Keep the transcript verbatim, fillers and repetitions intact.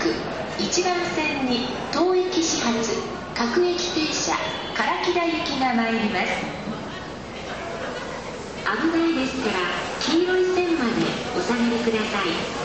くいちばん線に当駅始発各駅停車唐木田行きが参ります。危ないですから黄色い線までお下がりください。